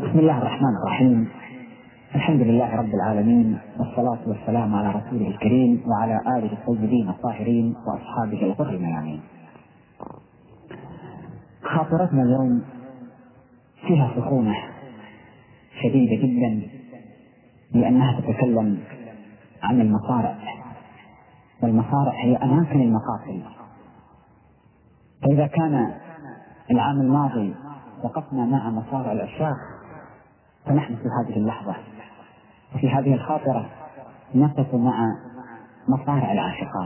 بسم الله الرحمن الرحيم. الحمد لله رب العالمين، والصلاة والسلام على رسوله الكريم وعلى آله الطيبين الطاهرين وأصحابه الغر الميامين. خاطرتنا اليوم فيها سخونة شديدة جدا، لأنها تتكلم عن المصارع، والمصارع هي أماكن المقاتل. فإذا كان العام الماضي وقفنا مع مصارع العشاق، فنحن في هذه اللحظة وفي هذه الخاطرة نقف مع مصارع العاشقات.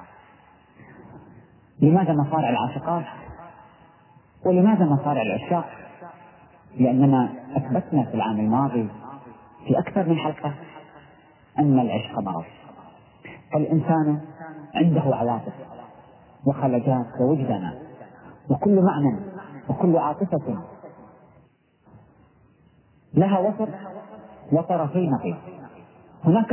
لماذا مصارع العاشقات؟ ولماذا مصارع العشاق؟ لأننا أثبتنا في العام الماضي في أكثر من حلقة أن العشق مرض. الإنسان عنده عواطف وخلجات ووجدانات، وكل معنى وكل عاطفة لها وسط وطرفي نقيض. هناك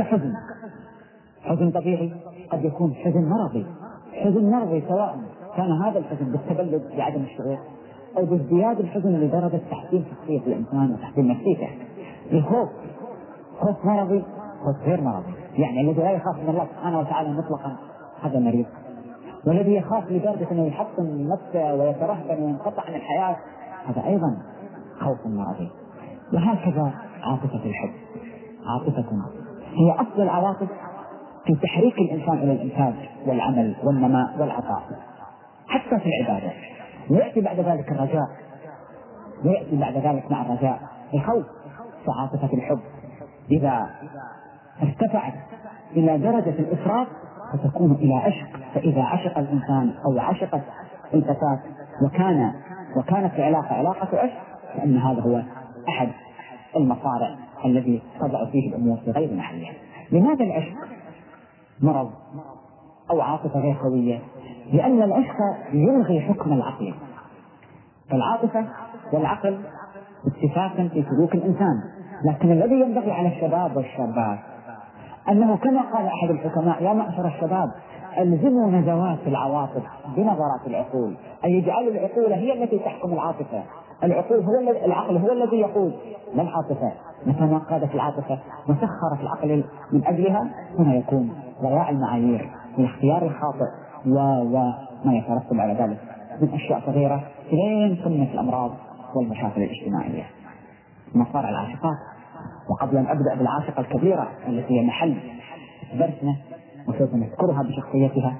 حزن طبيعي، قد يكون حزن مرضي، سواء كان هذا الحزن بالتبلد بعدم الشعور أو بازدياد الحزن لدرجة تحسين شخصية الإنسان وتحسين نفسيته. الخوف خوف مرضي، خوف غير مرضي، يعني الذي لا يخاف من الله سبحانه وتعالى مطلقا هذا مريض، والذي يخاف لدرجة أنه يحطم نفسه ويترهبن وينقطع عن الحياة هذا أيضا خوف مرضي. وهكذا عاطفة الحب، عاطفة هي أصل العواطف في تحريك الإنسان إلى الإنتاج والعمل والنماء والعطاء حتى في العبادة. ويأتي بعد ذلك الرجاء، ويأتي بعد ذلك مع الرجاء الخوف. فعاطفة الحب إذا ارتفعت إلى درجة الإفراط فتكون إلى عشق. فإذا عشق الإنسان أو عشقت الفتاة وكانت العلاقة علاقة عشق، فإن هذا هو أحد المصارع الذي تضع فيه الأمور في غير محلها. لماذا العشق مرض أو عاطفة غير قوية؟ لأن العشق يلغي حكم العقل. فالعاطفة والعقل اتفاقا في سلوك الإنسان، لكن الذي ينبغي على الشباب والشابات أنه كما قال أحد الحكماء: يا معشر الشباب ألزموا نزوات العواطف بنظرات العقول، أي يجعل العقول هي التي تحكم العاطفة. العقل هو الذي يقود لا العاطفة. متى ما قادت العاطفة وسخرت العقل من أجلها هنا يكون ضياع المعايير والاختيار الخاطئ وما يترتب على ذلك من أشياء صغيرة لين قمة الأمراض والمشاكل الاجتماعية. مصارع العاشقات. وقبل أن أبدأ بالعاشقة الكبيرة التي هي محل درسنا وسوف نذكرها بشخصيتها،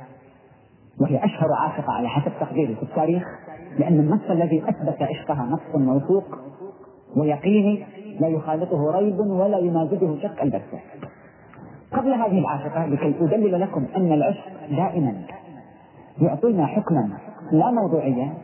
وهي أشهر عاشقة على حسب تقديري في التاريخ، لأن النص الذي أثبت عشقها نص موثوق ويقيني لا يخالطه ريب ولا يمازجه شك البتة. قبل هذه العاشقة لكي أدلل لكم أن العشق دائما يعطينا حكما لا موضوعيا،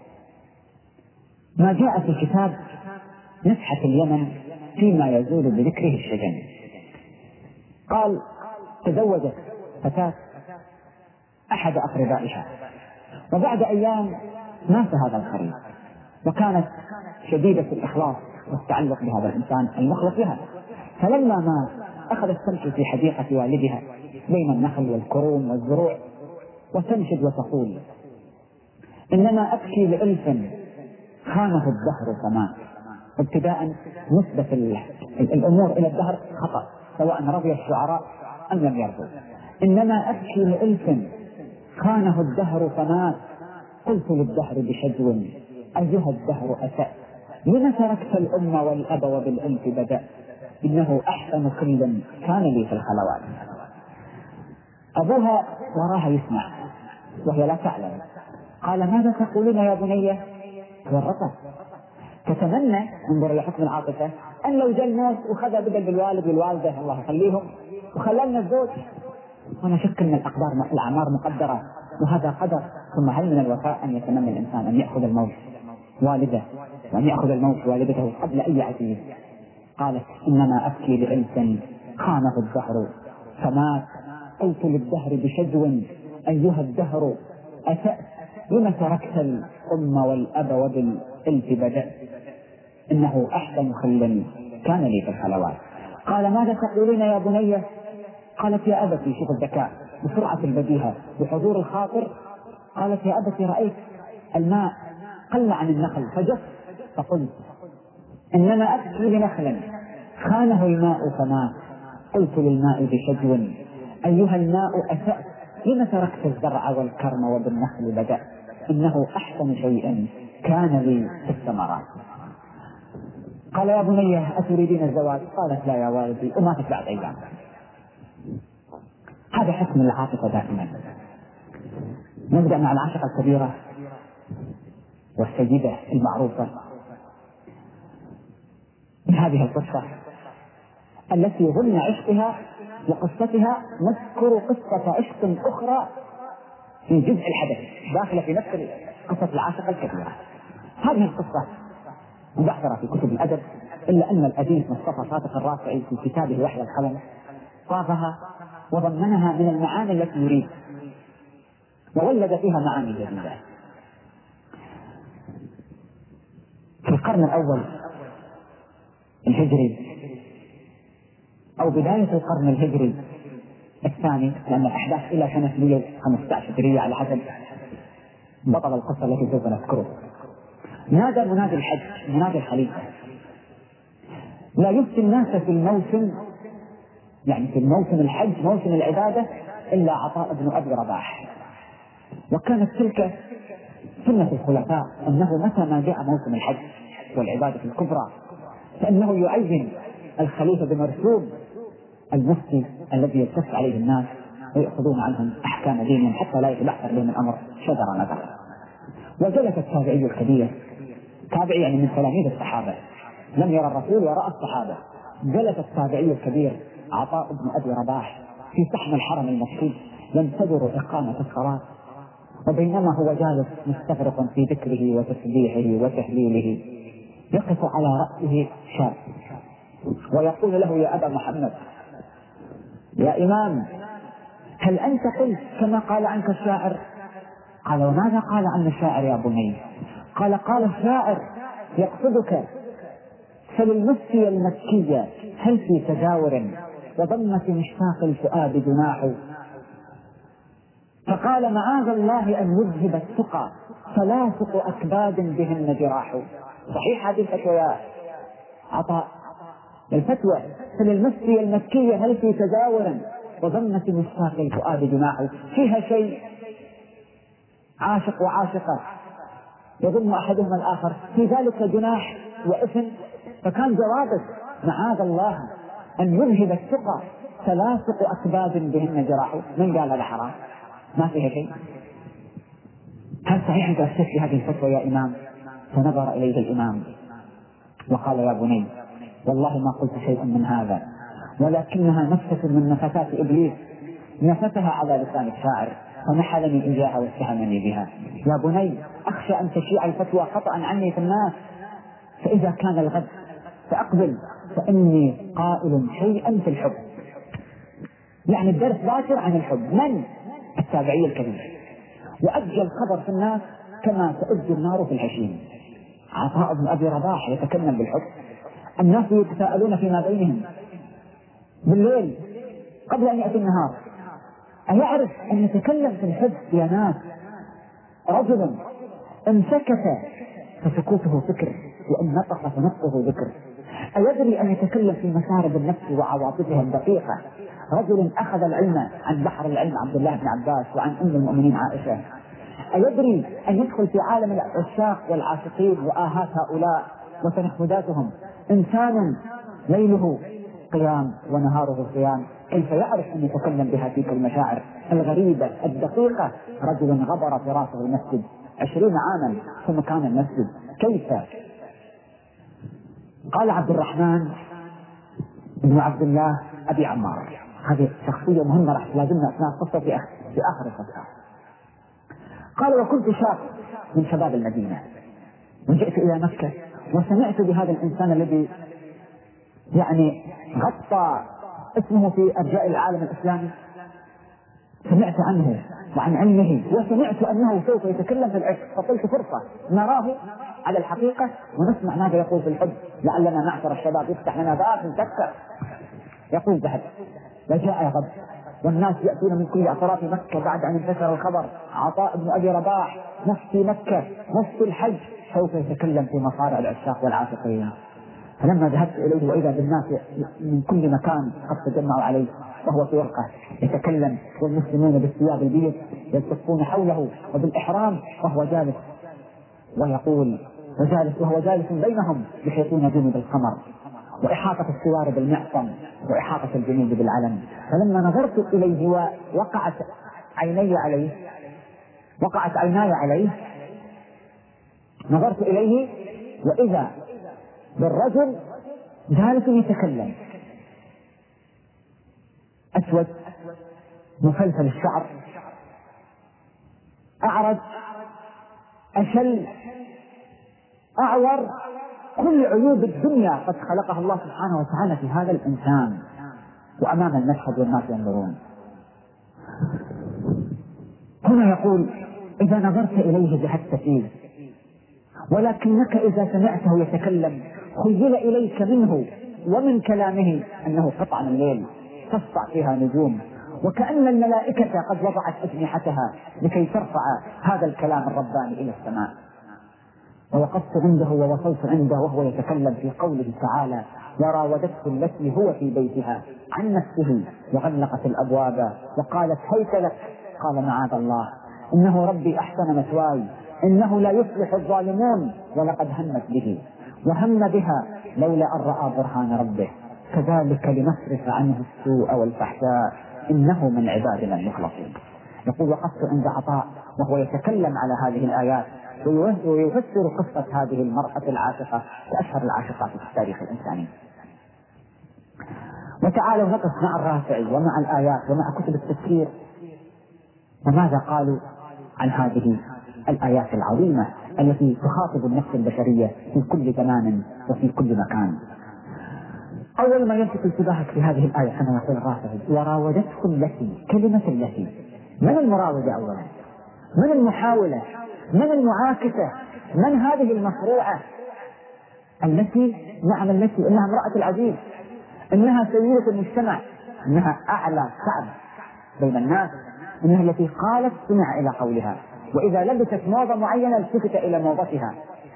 ما جاء في كتاب نفحة اليمن فيما يزول بذكره الشجن. قال: تزوجت فتاة أحد أقربائها، وبعد أيام مات هذا القريب، وكانت شديدة الإخلاص والتعلق بهذا الإنسان المخلص لها. فلما مات أخذت تمشي في حديقة والدها بين النخل والكروم والزروع وتنشد وتقول: إنما أبكي لألف خانه الدهر فمات. ابتداء نسبة الأمور إلى الدهر خطأ، سواء رضي الشعراء أم لم يرضوا. إنما أبكي لألف خانه الدهر فمات، قلت للدهر بشجو: أيها الدهر أسأت، لما تركت الأم والأب وبالألف بدأ، إنه أحسن كل كان لي في الخلوات. أبوها وراها يسمع وهي لا تعلم. قال: ماذا تقولون يا بني؟ تورطت تتمنى، انظر إلى حكم العاطفة، أن لو جاء الناس وخذ بدل بالوالد والوالدة الله يخليهم وخلالنا الزوج. وأنا شك أن الأعمار مقدرة وهذا قدر. ثم هل من الوفاء أن يتمنى الإنسان أن يأخذ الموت والده وأن يأخذ الموت والدته قبل أي عزيز؟ قالت: إنما أبكي لألف خانه الدهر فمات، قلت للدهر بشجو: أيها الدهر أسأت، لما تركت الأم والأب وبالألف بدأ، إنه أحسن خل كان لي في الخلوات. قال: ماذا تقولين يا بني؟ قالت: يا أبتي، شوف الذكاء بسرعة البديهة بحضور الخاطر. قالت: يا أبتي، رأيت الماء قل عن النخل فجف، فقلت إنما أبكي لنخل خانه الماء فمات، قلت للماء بشجو أيها الماء أسأت، لم تركت الزرع والكرم وبالنخل بدأت، إنه أحسن شيء كان لي في الثمرات. قال يا بني أتريدين الزواج؟ قالت لا يا والدي، وماتت بعد أيام. هذا حكم العاطفة دائما. نبدأ مع العاشقة الكبيرة والسيدة المعروفة بهذه القصة التي ضمن عشقها وقصتها نذكر قصة عشق أخرى في جزء الحدث داخلة في نفس قصة العاشقة الكبيرة. هذه القصة مبعثرة في كتب الأدب، إلا أن الأديب مصطفى صادق الرافعي في كتابه وحي القلم صاغها وضمنها من المعاني التي يريد وولد فيها معاني جديدة. في القرن الأول الهجري أو بداية القرن الهجري الثاني، لأن الأحداث إلى سنة 115 هجرية على حسب بطل القصة التي سوف نذكرها، نادى منادي الحج منادي الخليفة لا يفتي الناس في الموسم، يعني في الموسم الحج موسم العبادة، إلا عطاء بن أبي رباح. وكانت تلك سنة الخلفاء أنه متى ما جاء موسم الحج والعبادة الكبرى فإنه يعين الخليفة بمرسوم المفتي الذي يلتف عليه الناس ويأخذون عنهم أحكام دينهم حتى لا يتبعثر بهم الأمر شجر نظر. وجلس التابعي الكبير، تابعي يعني من تلاميذ الصحابة، لم يرى الرسول ورأى الصحابة، جلس التابعي الكبير عطاء بن أبي رباح في صحن الحرم المكي ينتظر إقامة الصلاة، وبينما هو جالس مستغرق في ذكره وتسبيحه وتهليله يقف على رأسه شاب ويقول له يا أبا محمد يا إمام هل أنت قلت كما قال عنك الشاعر؟ قال وماذا قال عن الشاعر يا بني؟ قال الشاعر يقصدك فللمسي المكية هل في تجاور وضمة مشتاق الفؤاد جناح. فقال معاذ الله أن يذهب التقى ثلاثة أكباد بهن جراح. صحيح هذه الفتوى يا عطاء؟ الفتوى فللمسي المكية هل في تجاور وضمة مشتاق الفؤاد جناح، فيها شيء عاشق وعاشقة يضم أحدهما الآخر، في ذلك جناح وإثم. فكان جوابه معاذ الله أن يذهب التقى ثلاثة أكباد بهن جراح. من قال هذا حرام؟ ما فيها شيء. هل صحيح أنت أفتت بهذه الفتوى يا إمام؟ فنظر إليه الإمام وقال يا بني والله ما قلت شيئا من هذا، ولكنها نفسة من نفثات إبليس نفثها على لسان الشاعر فنحلني إياها واتهمني بها. يا بني أخشى أن تشيع الفتوى خطأ عني في الناس، فإذا كان الغد فأقبل فإني قائل شيئا في الحب. يعني الدرس باكر عن الحب. من؟ التابعي الكبير. وأجل الخبر في الناس كما تؤج النار في الهشيم. عطاء بن أبي رباح يتكلم بالحب، الناس يتساءلون فيما بينهم بالليل قبل أن يأتي النهار، أيعرف أن يتكلم في الحب يا ناس؟ رجل إن سكت فسكوته فكر وإن نطق فنطقه ذكر. أيدري أن يتكلم في مسارب النفس وعواطفها الدقيقة؟ رجل أخذ العلم عن بحر العلم عبد الله بن عباس وعن أم المؤمنين عائشة. أيدري أن يدخل في عالم العشاق والعاشقين وآهات هؤلاء وتنحداتهم إنسان ليله قيام ونهاره صيام؟ كيف يعرف أن يتكلم بها تلك المشاعر الغريبة الدقيقة؟ رجل غبر فراسه المسجد 20 عاما في مكان المسجد. كيف؟ قال عبد الرحمن بن عبد الله أبي عمار، هذه شخصية مهمة راح تلازمنا أثناء القصة في آخر القصة. قال وكنت شاب من شباب المدينة وجئت إلى مكة وسمعت بهذا الإنسان الذي يعني غطى اسمه في أرجاء العالم الإسلامي، سمعت عنه وعن علمه وسمعت أنه سوف يتكلم في العشق، فقلت فرصة نراه على الحقيقة ونسمع ماذا يقول في الحب، لعلنا معشر الشباب يفتح لنا باب نفكر. يقول ذهب وجاء غد والناس يأتون من كل أطراف مكة بعد أن انتشر الخبر عطاء بن أبي رباح مفتي مكة مفتي الحج سوف يتكلم في مصارع العشاق والعاشقين. فلما ذهبت إليه وإذا بالناس من كل مكان قد تجمعوا عليه وهو في ورقة يتكلم، والمسلمون بالثياب البيض يلتفون حوله وبالإحرام وهو جالس ويقول وهو جالس بينهم يحيطون جنوب القمر وإحاطة السوار بالمعصم وإحاطة الجنوب بالعلم. فلما نظرت إليه ووقعت عيناي عليه نظرت إليه وإذا بالرجل جالس يتكلم، أسود مفلفل الشعر، أعرج أشل أعور، كل عيوب الدنيا قد خلقها الله سبحانه وتعالى في هذا الإنسان، وأمام المشهد والناس ينظرون. هنا يقول إذا نظرت إليه جحدت فيه، ولكنك إذا سمعته يتكلم خيل إليك منه ومن كلامه أنه قطعة من الليل تسطع فيها نجوم، وكأن الملائكة قد وضعت أجنحتها لكي ترفع هذا الكلام الرباني إلى السماء. ووقفت عنده ووصلت عنده وهو يتكلم في قوله تعالى: وراودته التي هو في بيتها عن نفسه وغلقت الأبواب وقالت هيت لك، قال معاذ الله إنه ربي أحسن مثواي إنه لا يفلح الظالمون، ولقد همت به وهم بها لولا أن رأى برهان ربه كذلك لنصرف عنه السوء والفحشاء إنه من عبادنا المخلصين. يقول وقفت عند عطاء وهو يتكلم على هذه الآيات ويفسر قصة هذه المرأة العاشقة كأشهر العاشقات في التاريخ الإنساني. وتعالوا نقف مع الرافعي ومع الآيات ومع كتب التفسير وماذا قالوا عن هذه الآيات العظيمة التي تخاطب النفس البشرية في كل زمان وفي كل مكان. أول ما يلفت انتباهك في هذه الآية كما يقول الرافعي: وراودته التي، كلمة التي، من المراودة أولا؟ من المحاولة؟ من المعاكسة؟ من هذه المصروعة؟ التي، نعم التي، إنها امرأة العزيز، إنها سيدة المجتمع، إنها أعلى شعب بين الناس، إنها التي قالت سمع إلى قولها، وإذا لبست موضة معينة التفت إلى موضتها.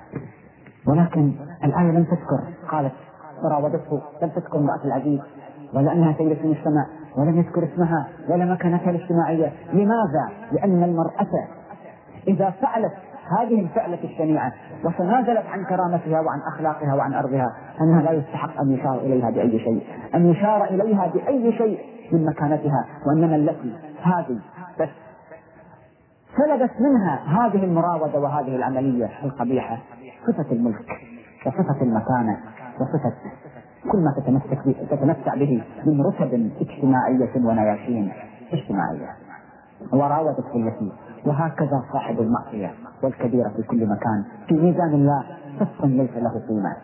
ولكن الآية لم تذكر، قالت راودته، لم تذكر امرأة العزيز ولا أنها سيدة المجتمع، ولم يذكر اسمها ولا مكانتها الاجتماعية. لماذا؟ لأن المرأة إذا فعلت هذه الفعلة الشنيعة وتنازلت عن كرامتها وعن أخلاقها وعن أرضها أنها لا يستحق أن يشار إليها بأي شيء، أن يشار إليها بأي شيء من مكانتها، وإنما التي هذه بس سلبت منها هذه المراودة وهذه العملية القبيحة صفة الملك وصفة المكانة وصفة كل ما تتمتع به من رتب اجتماعية ونياشين اجتماعية. وراودته التي، وهكذا صاحب المعصية والكبيرة في كل مكان في ميزان الله صف ليس له قيمة.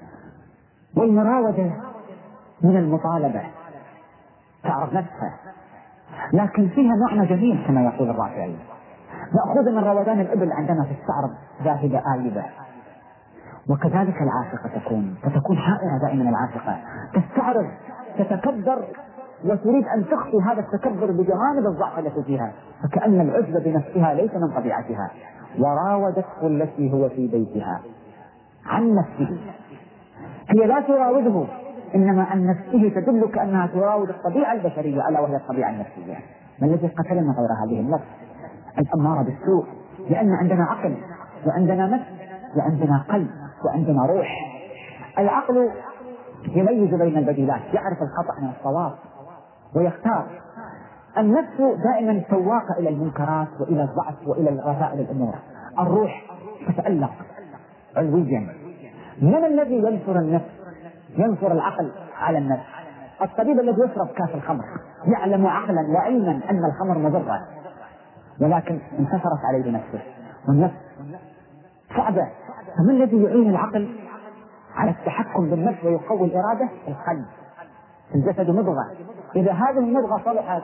والمراودة من المطالبة تعرف نفسها، لكن فيها معنى جميل كما يقول الرافعي: نأخذ من روضان الإبل عندما تستعرض ذاهبة آيبة. وكذلك العاشقة فتكون حائرة دائما العاشقة، تستعرض، تتكبر وتريد أن تخفي هذا التكبر بجوانب الضعف التي فيها، فكأن العجب بنفسها ليس من طبيعتها. وراودته التي هو في بيتها عن نفسه، هي لا تراوده إنما عن نفسه، تدل كأنها تراود الطبيعة البشرية ألا وهي الطبيعة النفسية. ما الذي قتلنا غير هذه النفس الأمارة بالسوء؟ لأن عندنا عقل وعندنا نفس وعندنا قلب وعندنا روح. العقل يميز بين البديلات، يعرف الخطأ من الصواب ويختار. النفس دائما سواقة إلى المنكرات وإلى الضعف وإلى رذائل الأمور. الروح تتألق علويا. من الذي ينصر النفس؟ ينصر العقل على النفس. الطبيب الذي يشرب كاس الخمر يعلم عقلا وعلما أن الخمر مضرة، ولكن انتصرت عليه نفسه، والنفس صعبة. فمن الذي يعين العقل على التحكم بالنفس ويقوي الإرادة؟ القلب. الجسد مضغة، إذا هذه المضغة صلحت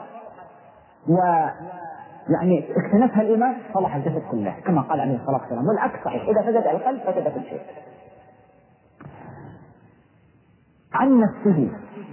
ويعني اكتنفها الإيمان صلح الجسد كله كما قال عليه الصلاة والسلام. والعكس صحيح، إذا فسد القلب فسد كل شيء. عن نفسه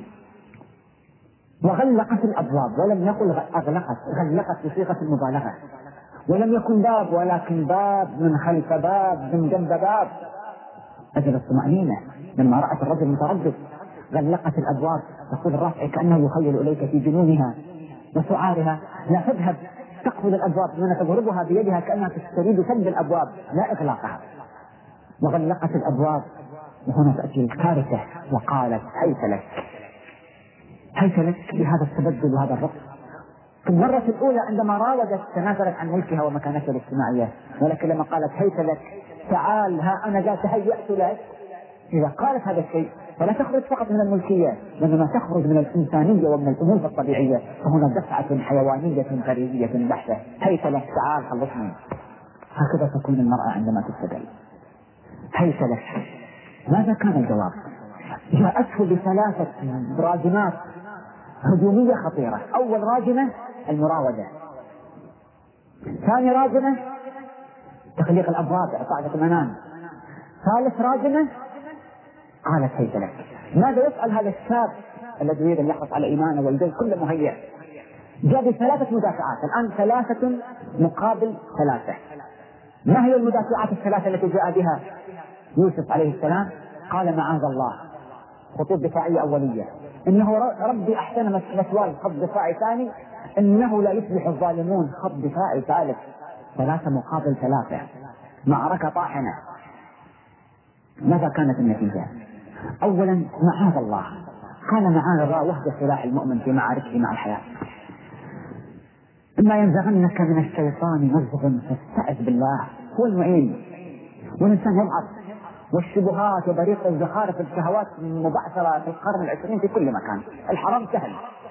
وغلقت الأبواب، ولم يقل أغلقت، غلقت بصيغة المبالغة، ولم يكن باب ولكن باب من خلف باب من جنب باب، أجل الطمأنينة. لما رأت الرجل متردد غلقت الأبواب، تقول الرافعي كأنه يخيل إليك في جنونها وسعارها: لا تذهب، تقفل الأبواب، ثم تضربها بيدها كأنها تريد سد الأبواب لا إغلاقها، وغلقت الأبواب. وهنا تأتي الكارثة وقالت: هيت لك، هيت لك بهذا التبدل وهذا الرفض. في المرة الأولى عندما راودت تنازلت عن ملكها ومكانتها الاجتماعية، ولكن لما قالت هيت لك، تعال ها أنا ذا تهيأت لك، إذا قالت هذا الشيء فلا تخرج فقط من الملكية، وإنما تخرج من الإنسانية ومن الأمور الطبيعية، فهنا دفعة حيوانية غريزية بحتة: هيت لك، تعال خلصني. هكذا تكون المرأة عندما تستدل. هيت لك. ماذا كان الجواب؟ جاءته بثلاثة راجمات هجومية خطيرة. أول راجمة المراودة، ثاني راجمة تغليق الأبواب إعطاء المنام، ثالث راجمة قالت هيت لك. ماذا يفعل هذا الشاب الذي يريد أن يحرص على إيمانه والجيش كله مهيئ؟ جاء بثلاثة مدافعات، الآن 3 مقابل 3. ما هي المدافعات الثلاثة التي جاء بها يوسف عليه السلام؟ قال: معاذ الله. خطوط دفاعية أولية: إنه ربي أحسن مثواي، خط دفاعي ثاني: إنه لا يفلح الظالمون، خط دفاعي ثالث. 3 مقابل 3، معركة طاحنة. ماذا كانت النتيجة؟ أولا معاذ الله، قال معاذ الله، وهو سلاح المؤمن في معاركه مع الحياة. إما ينزغنك من الشيطان نزغ فاستعذ بالله، هو المعين. والإنسان يضعف، والشبهات وبريق الزخارف الشهوات مبعثرة في القرن 20 في كل مكان، الحرام سهل.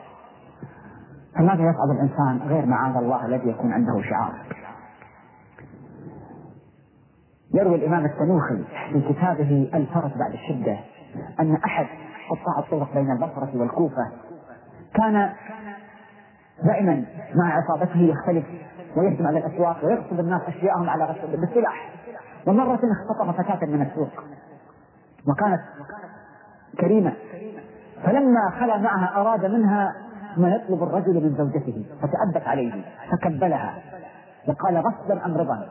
فماذا يصعب الإنسان غير معاذ الله الذي يكون عنده شعار؟ يروي الإمام التنوخي في كتابه الفرس بعد الشدة أن أحد قطاع الطرق بين البصرة والكوفة كان دائما مع عصابته يختلف ويهجم على الأسواق ويغصب الناس أشياءهم على غصب بالسلاح. ومرة اختطف فتاة من السوق وكانت كريمة، فلما خلى معها أراد منها ما يطلب الرجل من زوجته، فتأبت عليه فكبلها وقال: غصبا أم رضا؟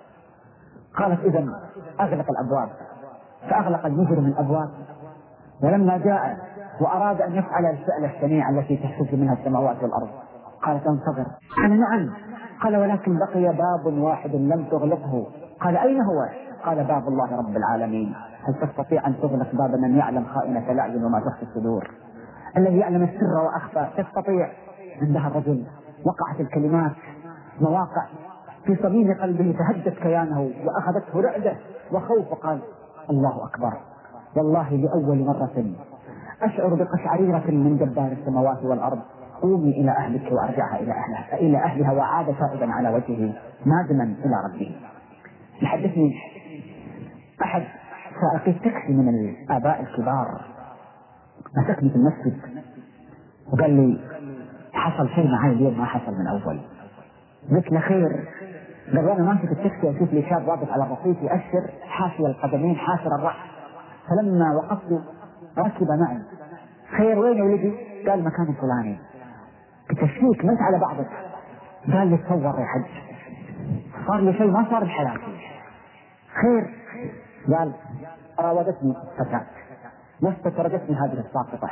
قالت: إذن أغلق الأبواب. فأغلق المجرم الأبواب، ولما جاء وأراد أن يفعل الفعل الشنيع التي تهتز منها السماوات والأرض قالت: انتظر. قال: نعم. قال: ولكن بقي باب واحد لم تغلقه. قال: أين هو؟ قال: باب الله رب العالمين. هل تستطيع أن تغلق باب من يعلم خائنة الأعين وما تخفي الصدور، الذي يعلم السر وأخفى؟ تستطيع؟ عندها الرجل وقعت الكلمات مواقع في صميم قلبه، تهدت كيانه وأخذته رعدة وخوف، وقال: الله أكبر، والله لأول مرة أشعر بقشعريرة من جبار السماوات والأرض. قومي إلى أهلك وأرجعها إلى أهلها وعاد تائبا على وجهه نادما إلى ربه. يحدثني أحد سائقي التاكسي من الآباء الكبار، مسكني في المسجد وقال لي: حصل شيء معي اليوم ما حصل من أول. قلت له: خير؟ قال: وانا ماشي في التاكسي اشوف لي شاب واقف على الرصيف يأشر حاشي القدمين حاشر الرأس، فلما وقفت ركب معي. خير؟ وين يا ولدي؟ قال: مكان الفلاني. كتشويك منت على بعضك. قال لي: تصور يا حج، صار لي شيء ما صار بحياتي. خير؟ قال: راودتني فتاة واستطردتني هذه الساقطة،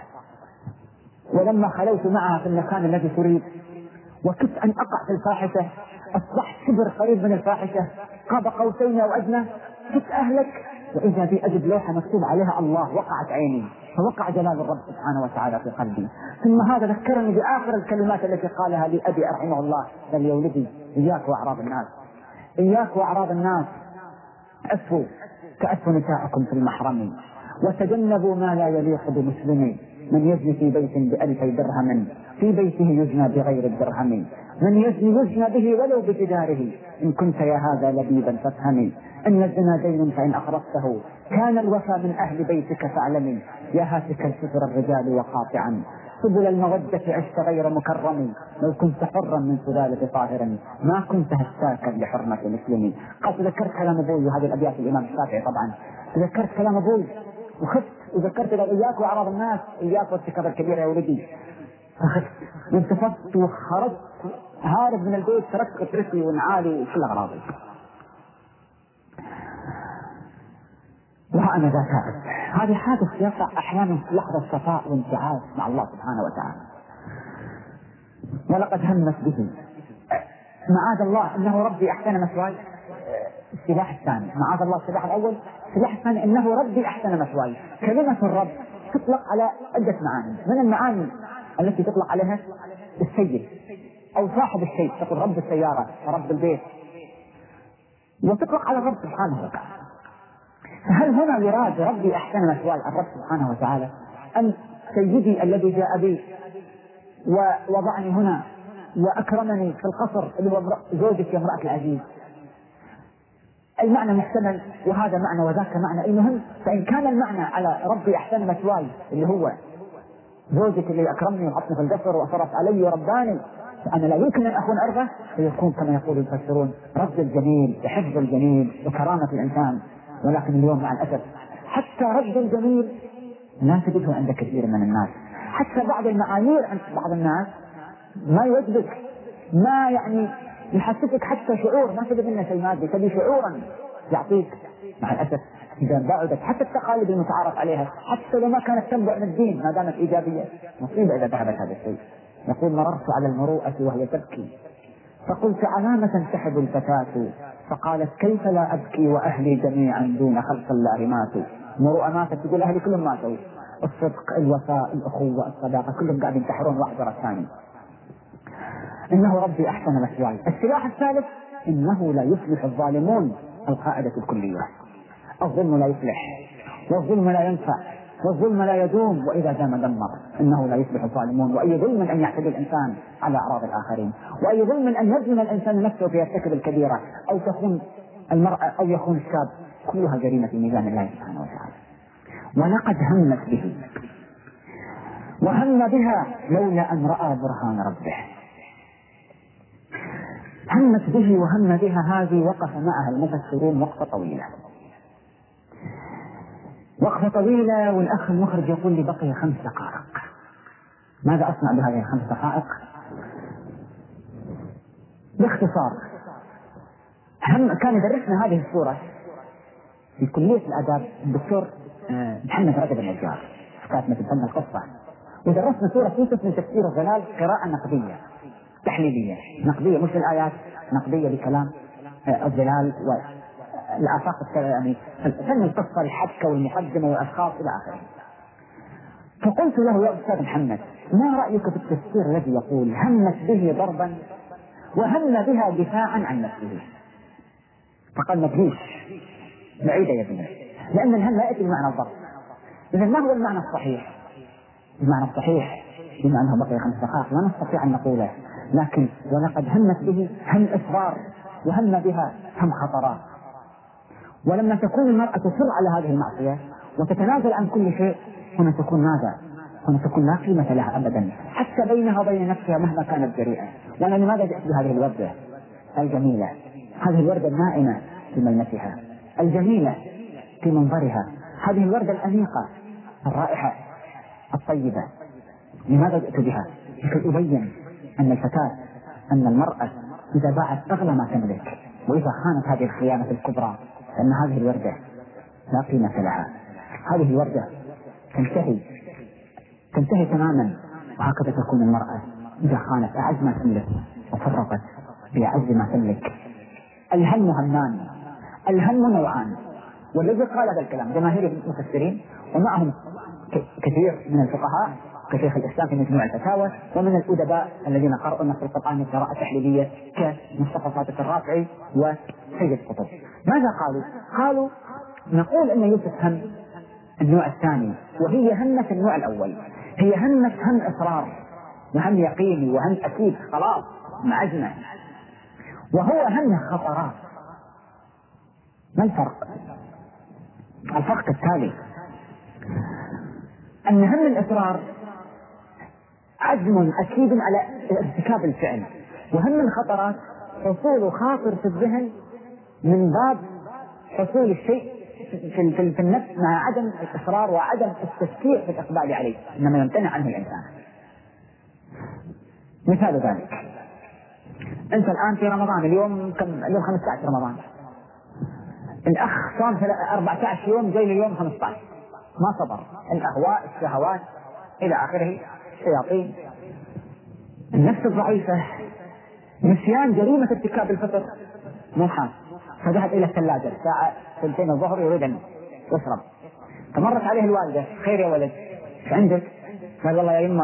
ولما خلوت معها في المكان الذي تريد وكدت أن أقع في الفاحشة، أصبحت شبر قريب من الفاحشة، قاب قوسين أو أدنى، كنت أهلك وإذا بي أجد لوحة مكتوب عليها الله. وقعت عيني، فوقع جلال الرب سبحانه وتعالى في قلبي. ثم هذا ذكرني بآخر الكلمات التي قالها لي أبي رحمه الله: قال لي: يا ولدي، إياك وأعراض الناس، إياك وأعراض الناس، أسفوا كأسف نساءكم في المحرم، وتجنبوا ما لا يليق بمسلم. من يزني في بيت ب2000 درهم في بيته يزنى بغير الدرهم، من يزني به ولو بجداره. إن كنت يا هذا لبيبا فافهمي، إن الزنا دين فإن أخرجته كان الوفى من أهل بيتك فاعلمي. يا هاتك الستر الرجال وقاطعا سبل المودة عشت غير مكرم. لو كنت حرا من سلالة طاهر ما كنت هساكا لحرمة مسلمي. قد ذكرت كلام أبوي، وهذه الأبيات الإمام الشافعي طبعا. ذكرت كلام أبوي وخفت، وذكرت إياك وأعراض الناس، إياك وارتكاب الكبيرة يا ولدي. فخفت وانتفضت وخرجت هارب من البيت، تركت قطرتي ونعالي وكل أغراضي. وأنا ذا تائب. هذه حادث يقع أحيانا في لحظة صفاء وانتعاش مع الله سبحانه وتعالى. ولقد همت به، معاذ الله إنه ربي أحسن مثواي. السلاح الثاني معاذ الله، السلاح الأول. السلاح الثاني إنه ربي أحسن مثواي. كلمة الرب تطلق على عدة معاني. من المعاني التي تطلق عليها السيد أو صاحب الشيء، تقول رب السيارة ورب البيت، وتطلق على الرب سبحانه وتعالى. فهل هنا يراد ربي أحسن مثواي الرب سبحانه وتعالى، أم سيدي الذي جاء بي ووضعني هنا وأكرمني في القصر اللي هو زوجك يا امرأة العزيز؟ المعنى محتمل، وهذا معنى وذاك معنى. المهم فإن كان المعنى على ربي أحسن مثواي اللي هو زوجك اللي أكرمني وحطني في القصر وصرف علي ورباني، فأنا لا يمكن أن أكون أرضه، فيكون كما يقول المفسرون رد الجميل وحفظ الجميل وكرامة الإنسان. ولكن اليوم مع الأسف حتى رد الجميل لا تجده عند كثير من الناس. حتى بعض المعايير عند بعض الناس ما يوجدك، ما يعني يحسسك حتى شعور، ما تجد منه شيء مادي، تبي شعورا يعطيك. مع الأسف إذا بعدت حتى التقاليد المتعارف عليها، حتى لو ما كانت تنبع من الدين ما دامت إيجابية، مصيبة إذا ذهبت هذا الشيء. يقول مررت على المروءة وهي تبكي فقلت على ما تنسحب الفتاة، فقالت كيف لا أبكي وأهلي جميعا دون خلق الله ماتوا. مروءة ماتت، تقول أهلي كلهم ماتوا. الصدق، الوفاء، الأخوة، الصداقة، كلهم قاعدين ينتحرون واحد ورا الثاني. إنه ربي أحسن مثواي. السلاح الثالث إنه لا يفلح الظالمون، القاعدة الكلية. الظلم لا يفلح، والظلم لا ينفع، والظلم لا يدوم، وإذا دام دمر. إنه لا يفلح الظالمون. وأي ظلم أن يعتدي الإنسان على أعراض الآخرين، وأي ظلم أن يظلم الإنسان نفسه في يرتكب الكبيرة، أو تخون المرأة أو يخون الشاب، كلها جريمة في ميزان الله سبحانه وتعالى. ولقد همت به وهم بها لولا أن رأى برهان ربه. همت به وهم بها، هذه وقف معها المفسرون وقفة طويلة، وقفة طويلة. والأخ المخرج يقول لي بقي 5 دقائق، ماذا أصنع بهذه 5 دقائق؟ باختصار، كان يدرسنا هذه السورة في كلية الآداب الدكتور محمد رجب النجار، كاتب فن القصة، ودرسنا سورة يوسف من تفسير الظلال قراءة نقدية تحليلية، نقدية مش الآيات، نقدية بكلام الظلال والآفاق، يعني فن القصة، الحبكة والمقدمة والأشخاص إلى آخره. فقلت له يا أستاذ محمد، ما رأيك في التفسير الذي يقول همت به ضربا وهم بها دفاعا عن نفسه؟ فقال ما تجيش بعيدة يا ابني، لأن الهم لا يأتي بمعنى الضرب. إذا ما هو المعنى الصحيح؟ المعنى الصحيح بما أنه بقي 5 دقائق لا نستطيع أن نقوله، لكن ولقد همت به هم إصرار، وهم بها هم خطرات. ولما تكون المرأة تصر على هذه المعصية وتتنازل عن كل شيء، هنا تكون ماذا؟ هنا تكون لا قيمة لها أبدا، حتى بينها وبين نفسها مهما كانت جريئة. لأن لماذا جئت بهذه الوردة الجميلة، هذه الوردة النائمة في ملمسها، الجميلة في منظرها، هذه الوردة الأنيقة الرائحة الطيبة؟ لماذا جئت بها؟ لكي أبين أن الفتاة، أن المرأة إذا باعت أغلى ما تملك، وإذا خانت هذه الخيانة الكبرى، أن هذه الوردة لا قيمة لها. هذه الوردة تنتهي تماما. وهكذا تكون المرأة إذا خانت أعز ما تملك وفرطت بأعز ما تملك. الهم همان، الهم نوعان. والذي قال هذا الكلام جماهير المفسرين، ومعهم كثير من الفقهاء كشيخ الإسلام في مجموع الفتاوى، ومن الأدباء الذين قرأوا نص القرآن قراءة تحليلية كمصطفى صادق الرافعي وسيد قطب. ماذا قالوا؟ قالوا نقول أن يوسف هم النوع الثاني، وهي همة النوع الأول، هي همة هم إصرار وهم يقيني وهم أكيد خلاص معجنة، وهو هم خطرات. ما الفرق؟ الفرق التالي، أن هم الإصرار عزم أكيد على ارتكاب الفعل، وهم الخطرات حصول خاطر في الذهن من باب حصول الشيء في النفس مع عدم الإصرار وعدم التفكير في الإقبال عليه، إنما يمتنع عنه الإنسان. مثال ذلك، أنت الآن في رمضان، اليوم 15 رمضان، الأخ صام 14 يوم جاي اليوم 15، ما صبر، الأهواء الشهوات إلى آخره، الشياطين، النفس الضعيفة، نسيان جريمة ارتكاب الفطر، مو حاس، فذهب إلى الثلاجة الساعة 2 الظهر يريد أن يشرب، فمرت عليه الوالدة: خير يا ولد ايش عندك؟ قال: والله يا يما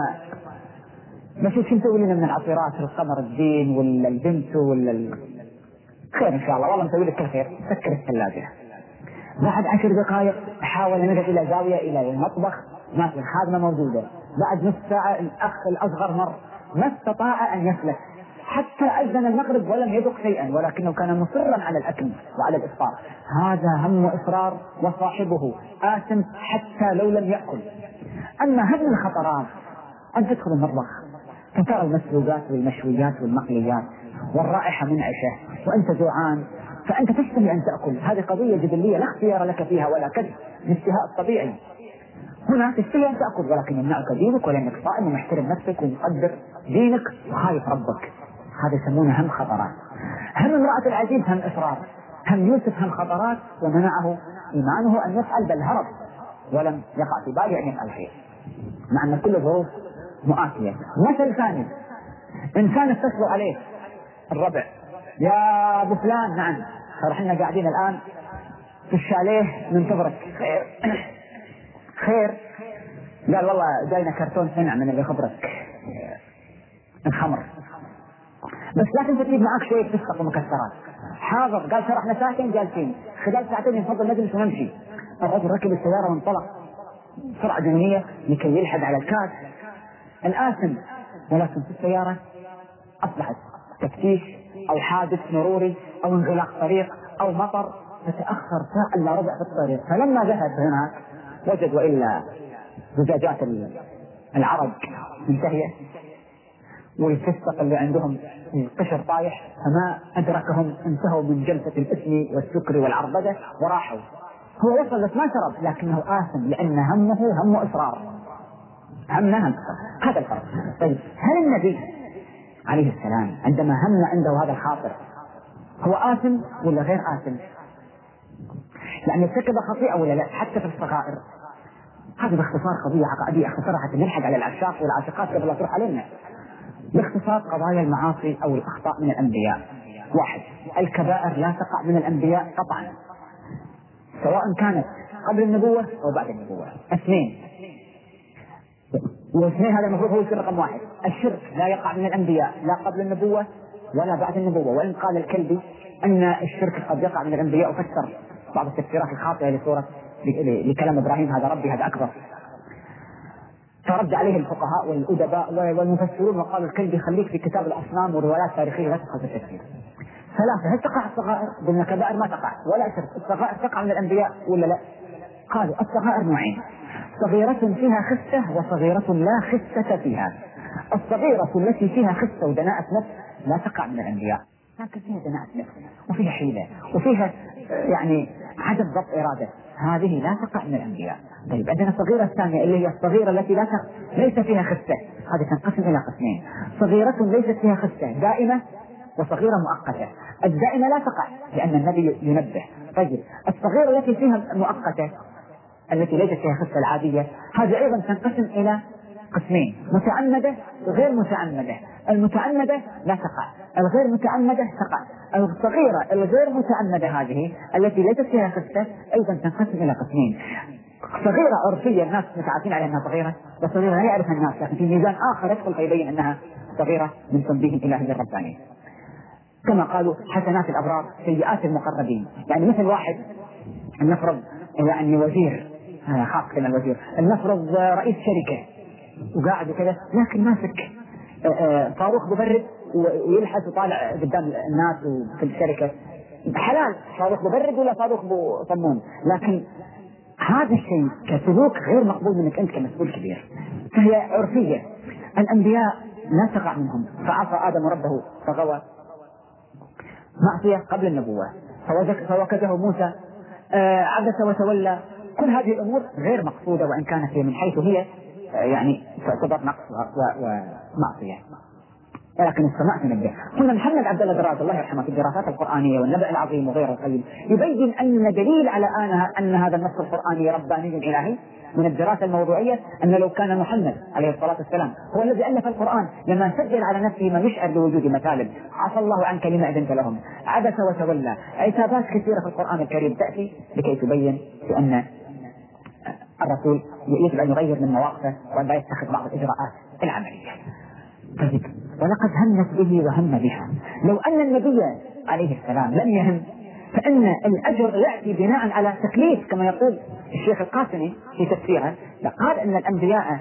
بشوف شو مسوي لنا من العصيرات، القمر الدين ولا البنت ولا خير ان شاء الله، والله مسوي لك كل خير. سكر الثلاجة. بعد 10 دقائق حاول ان يذهب الى زاوية الى المطبخ، ما في، الخادمة موجودة. بعد نصف ساعة الأخ الأصغر مر، ما استطاع أن يفلت حتى أذن المغرب ولم يذق شيئا، ولكنه كان مصرا على الأكل وعلى الإفطار. هذا هم إصرار، وصاحبه آثم حتى لو لم يأكل. أما هم الخطرات أن تدخل المطبخ فترى المسلوقات والمشويات والمقليات والرائحة منعشة وأنت جوعان، فأنت تشتهي أن تأكل. هذه قضية جبلية لا اختيار لك فيها ولا كذب، الاشتهاء الطبيعي. هنا تشتهي أن تأكل ولكن يمنعك دينك، ولأنك صائم ومحترم نفسك ومقدر دينك وخايف ربك. هذا يسمونه هم خطرات. هم امرأة العزيز هم إصرار. هم يوسف هم خطرات، ومنعه إيمانه أن يفعل، بل هرب ولم يقع في باله أن يفعل شيء، مع أن كل ظروف مؤاتية. مثل ثاني: إنسان اتصل عليه الربع: يا أبو فلان. نعم. احنا قاعدين الآن في الشاليه ننتظرك. خير خير. قال: والله جاينا كرتون سنع من اللي خبرك الخمر، بس لا تنسى تجيب معك شوية فسق ومكسرات. حاضر. قال: ترى احنا ساعتين جالسين، خلال ساعتين يفضل نجلس ونمشي. الرجل ركب السيارة وانطلق بسرعة جنونية لكي يلحق على الكاس الآثم، ولكن في السيارة أصبحت تفتيش أو حادث مروري أو انغلاق طريق أو مطر، فتأخر ساعة إلا ربع في الطريق. فلما ذهب هناك وجد وإلا زجاجات العرق منتهية والفسق اللي عندهم القشر طايح، فما أدركهم، انتهوا من جلسة الإثم والسكر والعربدة وراحوا. هو وصل بس ما شرب، لكنه آثم لأن همه هم إصرار، همنا هم. هذا الفرق. طيب، هل النبي عليه السلام عندما هم عنده هذا الخاطر هو آثم ولا غير آثم؟ لأن ارتكب خطيئة ولا لا؟ حتى في الصغائر. هذه باختصار قضية عقائدية اختصرها حتى نلحق على العشاق والعاشقات قبل لا تروح علينا. باختصار قضايا المعاصي أو الأخطاء من الأنبياء: 1. الكبائر لا تقع من الأنبياء قطعا، سواء كانت قبل النبوة أو بعد النبوة. 2 هذا المفروض هو يصير رقم 1. الشرك لا يقع من الأنبياء لا قبل النبوة ولا بعد النبوة، وإن قال الكلبي أن الشرك قد يقع من الأنبياء، وفسر بعض التفسيرات الخاطئة لكلام إبراهيم: هذا ربي هذا أكبر. فرد عليه الفقهاء والأدباء والمفسرون وقالوا الكلبي خليك في كتاب الأصنام وروايات تاريخية لا تدخل في التفسير. 3. هل تقع الصغائر؟ قلنا كبائر ما تقع ولا شرك. الصغائر تقع من الأنبياء ولا لا؟ قالوا الصغائر نوعين: صغيرة فيها خسة وصغيرة لا خسة فيها. الصغيرة التي فيها خسة ودناءة نفس لا تقع من الأنبياء، لكن فيها دناءة نفس وفيها حيلة وفيها يعني عدم ضبط إرادة، هذه لا تقع من الأنبياء. طيب، عندنا الصغيرة الثانية اللي هي الصغيرة التي ليس فيها خسة، هذه تنقسم إلى قسمين: صغيرة ليست فيها خسة دائمة، وصغيرة مؤقتة. الدائمة لا تقع لأن النبي ينبه. طيب، الصغيرة التي فيها مؤقتة التي ليست فيها خسة العادية، هذه أيضا تنقسم إلى قسمين: متعمدة وغير متعمدة. المتعمدة لا تقع، الغير متعمدة تقع. الصغيرة الغير متعمدة هذه التي ليست فيها خسة أيضا تنقسم إلى قسمين: صغيرة عرفية الناس متعافين على أنها صغيرة، وصغيرة لا يعرفها الناس لكن في ميزان آخر يدخل فيبين أنها صغيرة من تنبيه إلهي الرباني. كما قالوا: حسنات الأبرار سيئات المقربين. يعني مثل واحد نفرض يعني وزير، خاص كما الوزير، نفرض رئيس شركة وقاعد كذا لكن ماسك صاروخ مبرد ويلحس وطالع قدام الناس في الشركة، حلال صاروخ مبرد ولا صاروخ صمون، لكن هذا الشيء كسلوك غير مقبول منك أنت كمسؤول كبير، فهي عرفية. الأنبياء لا تقع منهم. فعصى آدم ربه فغوى، معصية قبل النبوة. فوكزه موسى، عبس وتولى. كل هذه الأمور غير مقصودة، وإن كانت هي من حيث هي يعني تعتبر نقص ومعصية. ولكن السماء تنبه. هنا محمد عبد الله دراز الله يرحمه في الدراسات القرآنية والنبأ العظيم وغيره القيم يبين أن دليل على أن هذا النص القرآني رباني إلهي من الدراسة الموضوعية، أن لو كان محمد عليه الصلاة والسلام هو الذي ألف القرآن لما سجل على نفسه ما يشعر بوجود مثالب، عفى الله عنك لما أذنت لهم، عبس وتولى، عتابات كثيرة في القرآن الكريم تأتي لكي تبين بأن الرسول يجب أن يغير من مواقفه وأن لا يتخذ بعض الإجراءات العملية. طيب ولقد همت به وهم بها. لو أن النبي عليه السلام لم يهم فإن الأجر يأتي بناء على تكليف كما يقول الشيخ القاسمي في تفسيره، لقال أن الأنبياء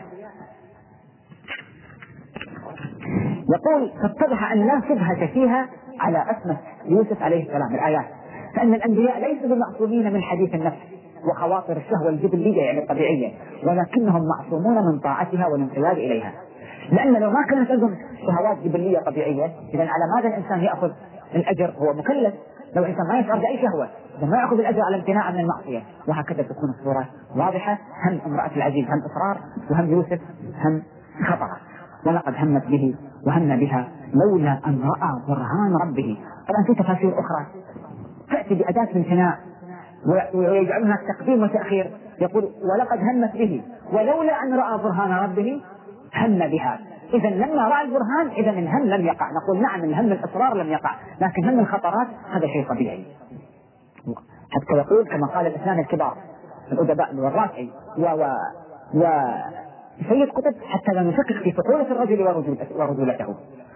يقول فاتضح أن لا شبهة فيها على أسمة يوسف عليه السلام الآيات، فإن الأنبياء ليسوا بمعصومين من حديث النفس وخواطر الشهوة الجبلية يعني الطبيعية، ولكنهم معصومون من طاعتها والانقياد إليها. لأن لو ما كانت لهم شهوات جبلية طبيعية إذن على ماذا الإنسان يأخذ الأجر؟ هو مكلف. لو الإنسان ما يشعر بأي شهوة ما يأخذ الأجر على امتناع من المعصية. وهكذا تكون الصورة واضحة، هم امرأة العزيز هم إصرار، وهم يوسف هم خطأ. ولقد همت به وهم بها لولا أن رأى برهان ربه. طبعا في تفاسير أخرى تأتي بأداة الامتناع ويجعلها التقديم والتأخير، يقول ولقد همت به ولولا أن رأى برهان ربه هم بها. إذا لما رأى البرهان إذا الهم لم يقع. نقول نعم الهم الإصرار لم يقع، لكن هم الخطرات هذا شيء طبيعي. حتى يقول كما قال الاثنان الكبار الأدباء والرافعي وسيد قطب حتى لا نشكك في فطولة الرجل ورجولته.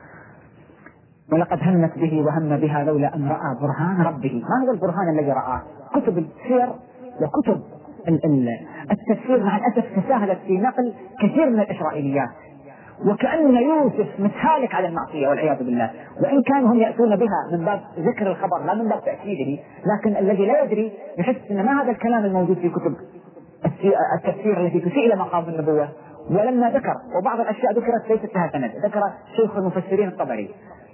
ولقد همت به وهم بها لولا أن رأى برهان ربه. ما هو البرهان الذي رآه؟ كتب السير وكتب التفسير مع الأسف تساهلت في نقل كثير من الإسرائيليات، وكأن يوسف متهالك على المعصية والعياذ بالله، وإن كانوا هم يأتون بها من باب ذكر الخبر لا من باب تأكيده، لكن الذي لا يدري يحس أن ما هذا الكلام الموجود في كتب التفسير التي تسيء إلى مقام النبوة. ولما ذكر وبعض الأشياء ذكرت ليست لها سند، ذكر شيخ المفسرين الطبري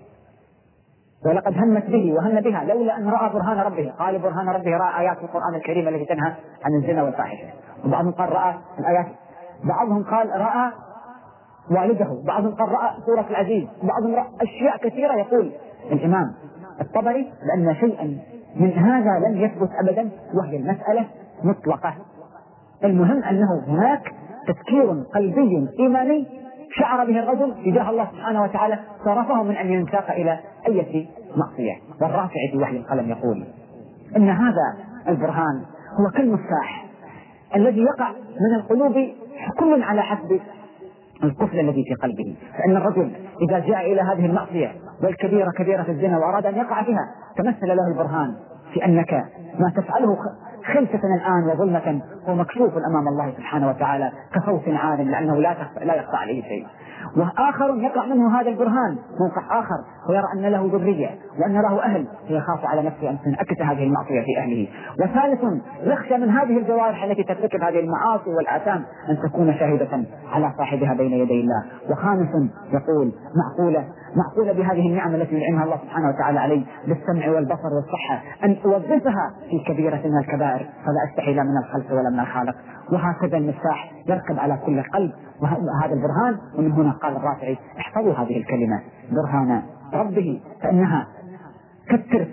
ولقد همت به وهم بها لولا أن رأى برهان ربه. قال برهان ربه رأى آيات القرآن الكريم التي تنهى عن الزنا والفاحشة، وبعضهم قال رأى الآيات، بعضهم قال رأى والده، بعضهم قال رأى سورة العزيز، بعضهم رأى أشياء كثيرة. يقول الإمام الطبري بأن شيئا من هذا لم يثبت أبدا، وهي المسألة مطلقة. المهم أنه هناك تفكير قلبي إيماني شعر به الرجل تجاه الله سبحانه وتعالى صرفه من أن ينساق إلى أي معصية. والرافع في وحي القلم يقول إن هذا البرهان هو كالمفتاح الذي يقع من القلوب كل على حسب القفل الذي في قلبه. فإن الرجل إذا جاء إلى هذه المعصية والكبيرة كبيرة الزنا وأراد أن يقع فيها تمثل له البرهان في أنك ما تفعله خلفة الآن وظلمة هو مكشوف أمام الله سبحانه وتعالى كصوت عال، لأنه لا يخفى عليه شيء. وآخر يقع منه هذا البرهان موقع آخر ويرى أن له ذرية وأن له أهل فيخاف على نفسه أن تنأكس هذه المعصية في أهله. وثالث يخشى من هذه الجوارح التي ترتكب هذه المعاصي والآثام أن تكون شاهدة على صاحبها بين يدي الله. وخامس يقول معقولة بهذه النعم التي ينعمها الله سبحانه وتعالى علي بالسمع والبصر والصحة أن أوظفها في كبيرة من الكبائر فلا أستحي لا من الخلق ولا من الخالق. وهكذا المفتاح يركب على كل قلب وهذا البرهان. ومن هنا قال الرافعي احفظوا هذه الكلمة برهان ربه، فإنها كالترس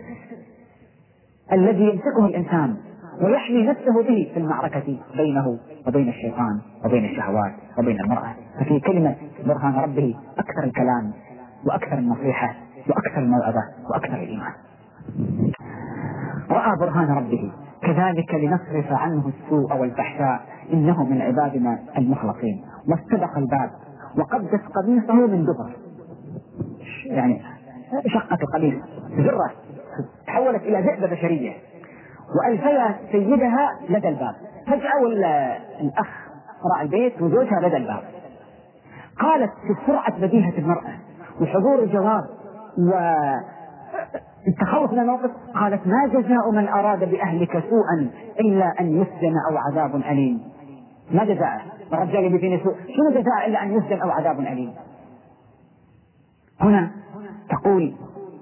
الذي يمسكه الإنسان ويحمي نفسه به في المعركة بينه وبين الشيطان وبين الشهوات وبين المرأة. ففي كلمة برهان ربه أكثر الكلام وأكثر النصيحة وأكثر الموعظة وأكثر الإيمان. رأى برهان ربه كذلك لنصرف عنه السوء والفحشاء إنه من عبادنا المخلصين. واستبق الباب وقدس قميصه من دبر، يعني شقة القميص زرة تحولت إلى ذئبة بشرية، وألفيا سيدها لدى الباب. فجأة الأخ راعي البيت وزوجها لدى الباب. قالت في سرعة بديهة المرأة وحضور الجواب والتخوف من الموقف قالت ما جزاء من أراد بأهلك سوءا إلا أن يسجن أو عذاب أليم. ما جزاء الرجال اللي فيني سوء، شنو جزاء إلا أن يسجن أو عذاب أليم؟ هنا تقول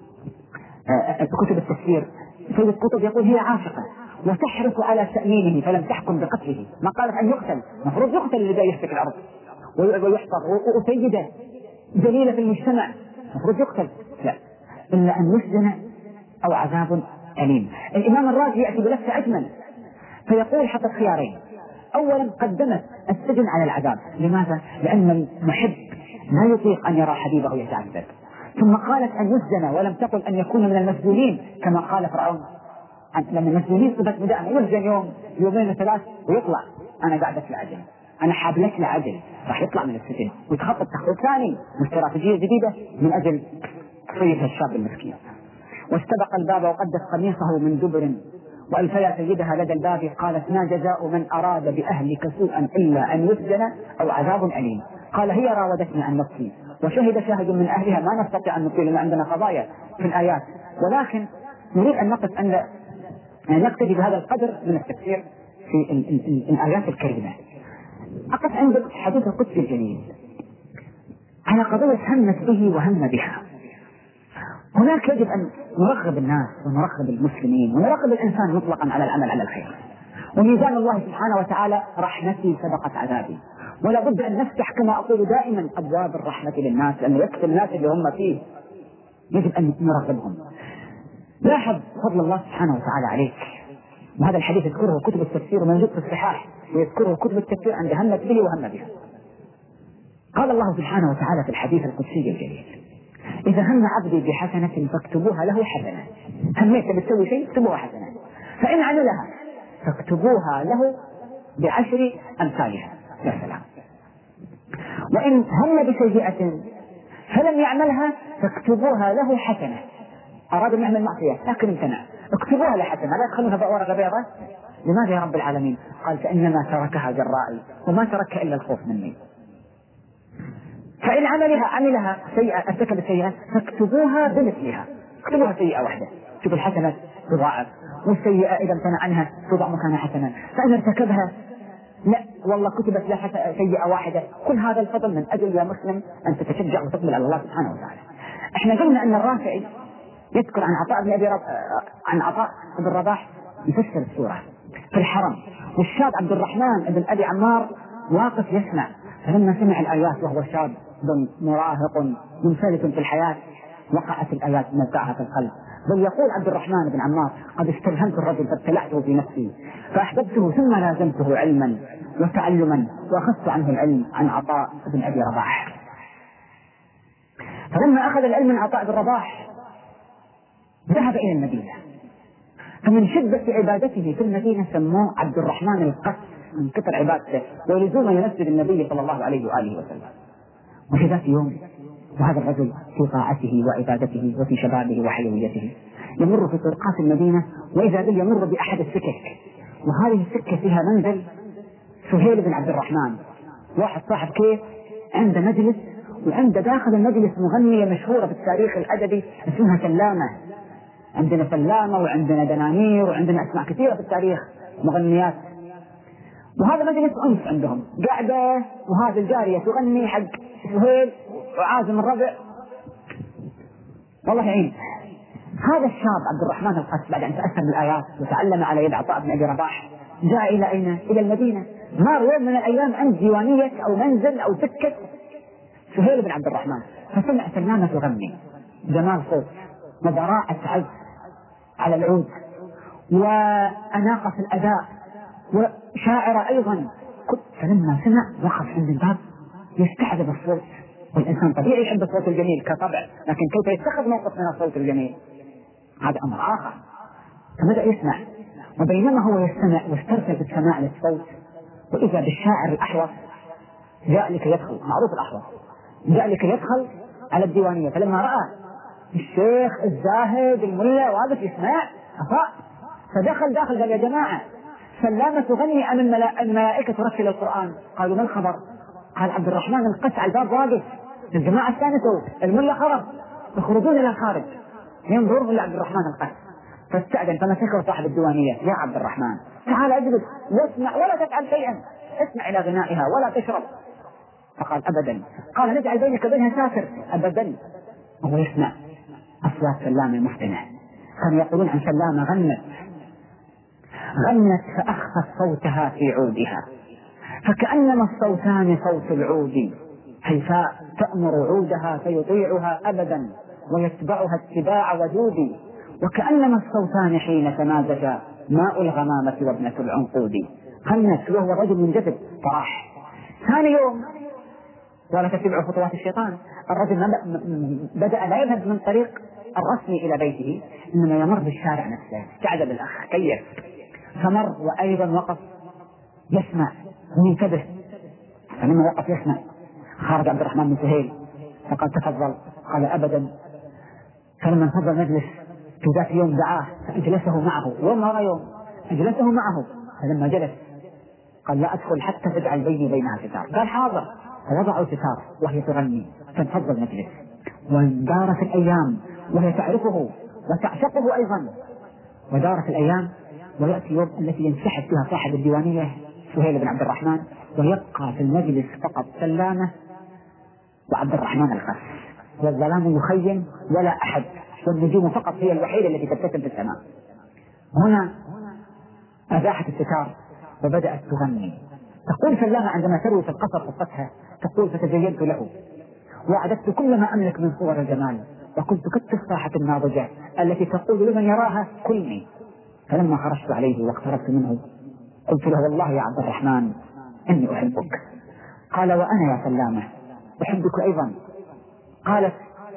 كتب التفسير سيد قطب يقول هي عاشقة وتحرص على تأمينه فلم تحكم بقتله. ما قالت أن يقتل، مفروض يقتل اللي جاي يحتك الأرض ويحفظ وسيدة جليلة في المجتمع المفروض يقتل، لا، إلا أن يسجن أو عذاب أليم. الإمام الرازي يأتي بلفة أجمل فيقول حتى خيارين: أولا قدمت السجن على العذاب. لماذا؟ لأن المحب لا يطيق أن يرى حبيبه يتعذب. ثم قالت أن يسجن ولم تقل أن يكون من المسجونين كما قال فرعون، لما المسجونين صبت بدأنا يسجن يوم يومين وثلاث ويطلع. أنا قاعدة في العجل، أنا حابلت لعجل، راح يطلع من السجن ويتخطط تخطيط ثاني واستراتيجية جديدة من أجل تصيد الشاب المسكين. واستبق الباب وقدت قميصه من دبر وألفيا سيدها لدى الباب قالت: ما جزاء من أراد بأهلك سوءا إلا أن يسجن أو عذاب أليم. قال: هي راودتني عن نفسي وشهد شاهد من أهلها. ما نستطيع أن نطيل لأن عندنا قضايا في الآيات، ولكن نريد أن نقف أن نقتدي بهذا القدر من التفسير في الآيات الكريمة. أقف عند حديث القدس الجليل على قضية همت به وهم بها. هناك يجب أن نرغب الناس ونرغب المسلمين ونرغب الإنسان مطلقا على العمل على الخير، وميزان الله سبحانه وتعالى: رحمتي سبقت عذابي. ولا بد أن نفتح كما أقول دائما أبواب الرحمة للناس، لأنه يكفي الناس اللي هم فيه، يجب أن نرغبهم. لاحظ فضل الله سبحانه وتعالى عليك، وهذا الحديث يذكره كتب التفسير وموجود في الصحاح ويذكره كتب التفسير عند همت به وهم بها. قال الله سبحانه وتعالى في الحديث القدسي الجليل: إذا هم عبدي بحسنة فاكتبوها له حسنة. هميت بتسوي شيء اكتبوها حسنة، فإن عملها فاكتبوها له ب10 أمثالها. يا سلام. وإن هم بسيئة فلم يعملها فاكتبوها له حسنة. أراد أن يعمل معصية لكن امتنع، اكتبوها له حسنة، لا تخلوها بورقة بيضاء. لماذا يا رب العالمين؟ قال: فإنما تركها جرائي وما تركها إلا الخوف مني. فإن عملها سيئة، ارتكب سيئة، فاكتبوها بمثلها، اكتبوها سيئة واحدة. شوف الحسنة تضاعف، والسيئة إذا امتنع عنها توضع مكانها حسنة. فإن ارتكبها لا والله كتبت له سيئة واحدة. كل هذا الفضل من أجل يا مسلم أن تتشجع وتقبل على الله سبحانه وتعالى. احنا قلنا أن الرافعي يذكر عن عطاء بن رباح يفسر السورة في الحرم، والشاب عبد الرحمن بن أبي عمار واقف يسمع، فلما سمع الآيات وهو شاب مراهق منفلت في الحياة وقعت الآيات موقعها في القلب. بل يقول عبد الرحمن بن عمار: قد استلهمت الرجل فابتلعته في نفسي فأحببته ثم لازمته علما وتعلما وأخذت عنه العلم عن عطاء بن أبي رباح. فلما أخذ العلم من عطاء بن رباح ذهب إلى المدينة، فمن شدة عبادته في المدينة سموه عبد الرحمن القس من كثر عبادته ولزوم ينفذ النبي صلى الله عليه وآله وسلم. وفي ذات يوم وهذا الرجل في طاعته وعبادته وفي شبابه وحيويته يمر في طرقات المدينة، وإذا به يمر بأحد السكك، وهذه السكة فيها منزل سهيل بن عبد الرحمن، واحد صاحب كيف عنده مجلس، وعنده داخل المجلس مغنية مشهورة في التاريخ الأدبي اسمها سلامة. عندنا سلامة وعندنا دنانير وعندنا أسماء كثيرة في التاريخ مغنيات. وهذا مجلس أنس عندهم قاعدة، وهذه الجارية تغني حق سهيل وعازم الربع. والله يعين هذا الشاب عبد الرحمن القس بعد أن تأثر بالآيات وتعلم على يد عطاء بن أبي رباح جاء إلى أين؟ إلى المدينة. مر يوم من الأيام عند ديوانية أو منزل أو سكة سهيل بن عبد الرحمن، فسمع سلامة تغني، جمال صوت وبراءة عز على العود وأناقة في الأداء وشاعرة أيضا. فلما سمع وقف عند الباب يستحضر الصوت، والإنسان طبيعي يحب الصوت الجميل كطبع، لكن كيف يتخذ موقف من الصوت الجميل هذا أمر آخر. فبدأ يسمع، وبينما هو يستمع واسترسل بالسماع للصوت وإذا بالشاعر الأحوص جاء لكي يدخل، معروف الأحوص، جاء لكي يدخل على الديوانية. فلما رأى الشيخ الزاهد الملا واقف يسمع أفاق، فدخل داخل قال: يا جماعة سلامة تغني أم الملائكة ترتل القرآن؟ قالوا: ما الخبر؟ قال: عبد الرحمن القس على الباب واقف، الجماعة استانسوا، الملا خرب، يخرجون إلى الخارج ينظروا لعبد الرحمن القس. فاستأذن فمسكه صاحب الديوانية: يا عبد الرحمن تعال اجلس واسمع ولا تفعل شيئا، اسمع إلى غنائها ولا تشرب. فقال: أبدا. قال: نجعل بينك وبينها ساتر. أبدا. وهو يسمع أصوات سلامة المستمع. كانوا يقولون عن سلامة: غنت فأخفت صوتها في عودها، فكأنما الصوتان صوت العود هيفاء تأمر عودها فيطيعها أبدا ويتبعها اتباع ودود، وكأنما الصوتان حين تمازجا ماء الغمامة وابنة العنقود. خنس وهو رجل منجذب فراح. ثاني يوم ولا تتبع خطوات الشيطان، الرجل بدأ لا يذهب من طريق الرسمي إلى بيته، إنما يمر بالشارع نفسه كعجب الأخ كيف. فمر وأيضا وقف يسمع وينتبه، فلما وقف يسمع خرج عبد الرحمن بن سهيل فقال تفضل، قال أبدا. فلما انفضل المجلس في ذات يوم دعاه فأجلسه معه، يوم ورا يوم أجلسه معه، فلما جلس قال لا أدخل حتى تجعل بيني وبينها ستار، قال حاضر، فوضعوا ستار وهي تغني، فانفضل المجلس. ودارت الأيام وهي تعرفه وتعشقه أيضا، ودارت الأيام ويأتي يوم التي ينسحب فيها صاحب الديوانية سهيل بن عبد الرحمن، ويبقى في المجلس فقط سلامة وعبد الرحمن الخس، والظلام يخيم ولا أحد، والنجوم فقط هي الوحيدة التي تبتسم في السماء. هنا أزاحت الستار وبدأت تغني. تقول سلامة عندما تروي في القصر قصتها تقول فتزينت له وأعددت كل ما أملك من صور الجمال، وكنت كالتفاحة الناضجة التي تقول لمن يراها كلني. فلما خرجت عليه واقتربت منه قلت له والله يا عبد الرحمن إني أحبك. قال وأنا يا سلامة أحبك أيضا. قالت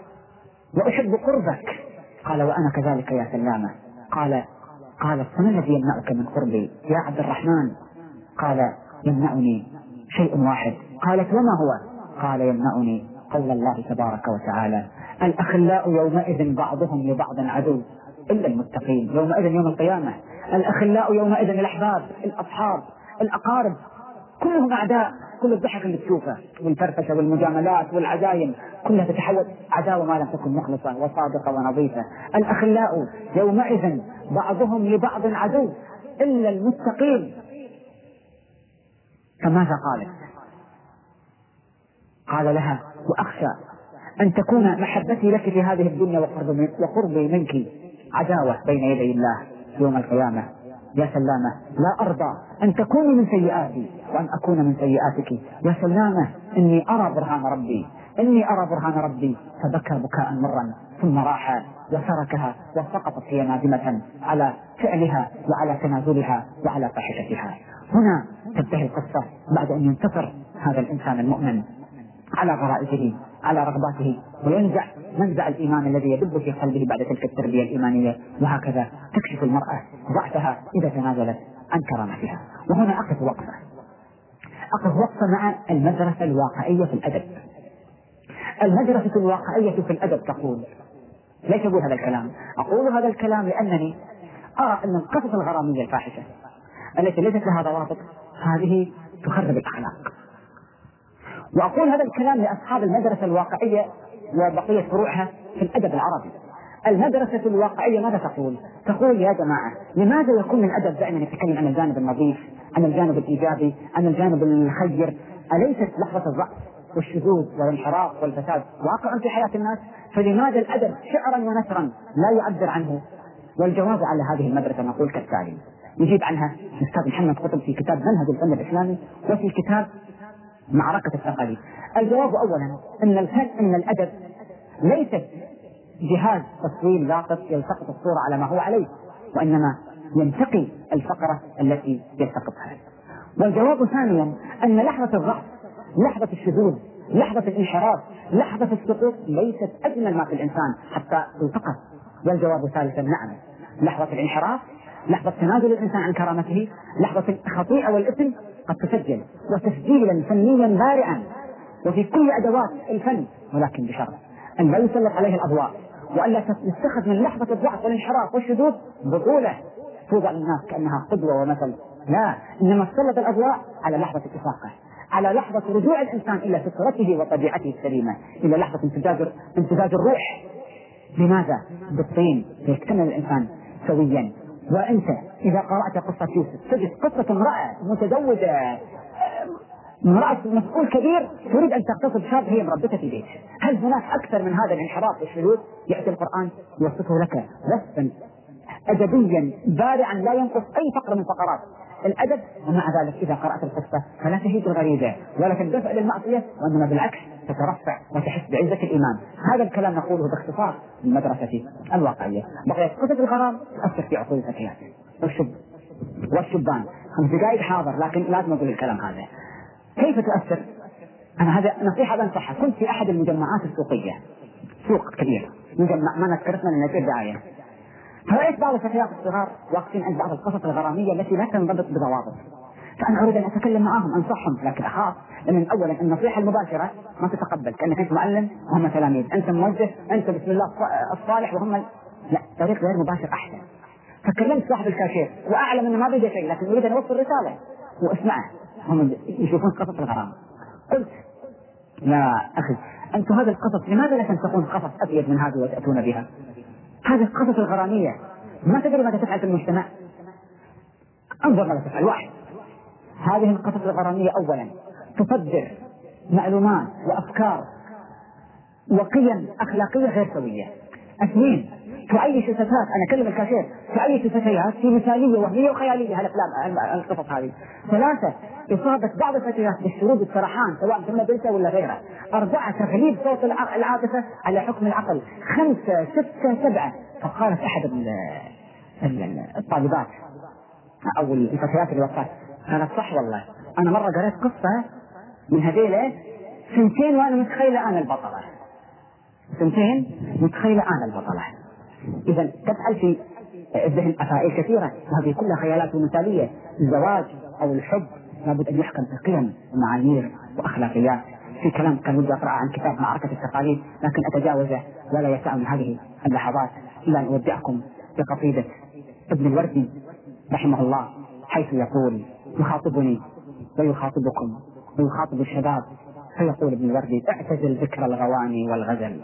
وأحب قربك. قال وأنا كذلك يا سلامة. قالت فما الذي يمنعك من قربي يا عبد الرحمن؟ قال يمنعني شيء واحد. قالت وما هو؟ قال يمنعني قول الله تبارك وتعالى الأخلاء يومئذ بعضهم لبعض عدو إلا المتقين. يومئذ يوم القيامة الأخلاء يومئذ الأحباب الأصحاب الأقارب كلهم أعداء. كل الضحك اللي تشوفه والفرفشة والمجاملات والعزايم كلها تتحول عداوة ما لم تكن مخلصة وصادقة ونظيفة. الأخلاء يومئذ بعضهم لبعض عدو إلا المتقين. فماذا قالت؟ قال لها وأخشى أن تكون محبتي لك في هذه الدنيا وقربي منك عداوة بين يدي الله يوم القيامة. يا سلامة لا أرضى أن تكوني من سيئاتي وأن أكون من سيئاتك. يا سلامة إني أرى برهان ربي. فبكى بكاء مرا ثم راح وتركها وسقطت هي نادمة على فعلها وعلى تنازلها وعلى فاحشتها. هنا تنتهي القصة بعد أن ينتصر هذا الإنسان المؤمن على غرائزه على رغباته وينزع منزع الإيمان الذي يدب في قلبه بعد تلك التربية الإيمانية. وهكذا تكشف المرأة ضعفها إذا تنازلت عن كرامتها. وهنا أقف وقفة مع المدرسة الواقعية في الأدب. المدرسة الواقعية في الأدب تقول، ليش أقول هذا الكلام؟ أقول هذا الكلام لأنني أرى أن القصص الغرامية الفاحشة التي ليست لها ضوابط هذه تخرب الأخلاق. وأقول هذا الكلام لأصحاب المدرسة الواقعية وبقية فروعها في الأدب العربي. المدرسة الواقعية ماذا تقول؟ تقول يا جماعة لماذا يكون من أدب دائما يتكلم عن الجانب النظيف، عن الجانب الإيجابي، عن الجانب الخير؟ أليست لحظة الضعف والشذوذ والانحراف والفساد واقع في حياة الناس؟ فلماذا الأدب شعرا ونثرا لا يعبر عنه؟ والجواب على هذه المدرسة نقول كالتالي، يجيب عنها الأستاذ محمد قطب في كتاب منهج الفن الإسلامي وفي كتاب معركة التقاليد. الجواب أولا أن الأدب ليست جهاز تصوير لاقط يلتقط الصورة على ما هو عليه، وإنما ينتقي الفقرة التي يلتقطها. والجواب ثانيا أن لحظة الضعف، لحظة الشذوذ، لحظة الانحراف، لحظة السقوط ليست أجمل ما في الإنسان حتى تلتقط. والجواب ثالثا نعم، لحظة الانحراف، لحظة تنازل الإنسان عن كرامته، لحظة الخطيئة والإثم قد تسجل وتسجيلا فنيا بارعا وفي كل أدوات الفن، ولكن بشرط أن لا يسلط عليه الأضواء، وألا تتخذ من لحظة الضعف والانحراف والشذوذ بطولة توضع للناس كأنها قدوة ومثل. لا، إنما تسلط الأضواء على لحظة اتفاقه، على لحظة رجوع الإنسان إلى فطرته وطبيعته السليمة، إلى لحظة امتزاج الروح. لماذا؟ بالطين ليكتمل الإنسان سويا. وأنت إذا قرأت قصة يوسف تجد قصة امرأة متزوجة، امرأة مسؤول كبير تريد أن تغتصب شاب هي مربتة في بيت. هل هناك أكثر من هذا الانحراف والشذوذ؟ يأتي القرآن يوصفه لك وصفا أدبيا بارعا لا ينقص أي فقرة من فقرات الأدب، ومع ذلك إذا قرأت القصة فلا تهيج الغريزة ولا تندفع للمعصية، وإنما بالعكس تترفع وتحس بعزة الإيمان. هذا الكلام نقوله باختصار من مدرسة الواقعية. بقيت قصة الغرام تؤثر في عقول الفتيات والشبان. 5 دقائق حاضر، لكن لازم أقول الكلام هذا. كيف تؤثر؟ أنا هذا نصيحة بنصحها. كنت في أحد المجمعات السوقية، سوق كبير، مجمع ما نذكرتنا لأن في دعاية، فرأيت بعض الفتيات الصغار واقفين عند بعض القصص الغرامية التي لا تنضبط بضوابط، فأنا أريد أن أتكلم معهم أنصحهم، لكن أخاف، لأن أولا النصيحة المباشرة ما تتقبل، كأنك أنت معلم وهم تلاميذ، أنت موجه، أنت بسم الله الصالح وهم لا، طريق غير مباشر أحسن. فكلمت صاحب الكاشير وأعلم أنه ما بيجي شيء، لكن أريد أن أوصل رسالة واسمعه، هم يشوفون قصص الغرام. قلت يا أخي أنتم هذه القصص لماذا لا تنسقون قصص أبيض من هذه وتأتون بها؟ هذه القصص الغرامية ما تدري ماذا تفعل في المجتمع. انظر ماذا تفعل. 1، هذه القصص الغرامية أولا تصدر معلومات وأفكار وقيم أخلاقية غير سوية. 2، تعيش فتيات، أنا أكلم الكاشير، تعيش فتيات في مثالية وهمية وخيالية هالأفلام القصص هذه. 3، إصابة بعض الفتيات بالشرود والسرحان سواء في المدرسة ولا غيرها. 4، تغليب صوت العاطفة على حكم العقل. 5، 6، 7. فقالت أحد الطالبات أو الفتيات اللي وقفت، قالت صح والله أنا مرة قرأت قصة من هذيله 2 وأنا متخيلة أنا البطلة. 2 متخيلة أنا البطلة. إذا تفعل في الذهن أفاعيل كثيرة، وهذه كلها خيالات مثالية. الزواج أو الحب لابد أن يحكم بقيم ومعايير وأخلاقيات. في كلام كان ودي أقرأ عن كتاب معركة التقاليد لكن أتجاوزه ولا يسعني هذه اللحظات إلا أن أودعكم بقصيدة ابن الوردي رحمه الله، حيث يقول يخاطبني ويخاطبكم ويخاطب الشباب، فيقول ابن الوردي: اعتزل ذكر الغواني والغزل،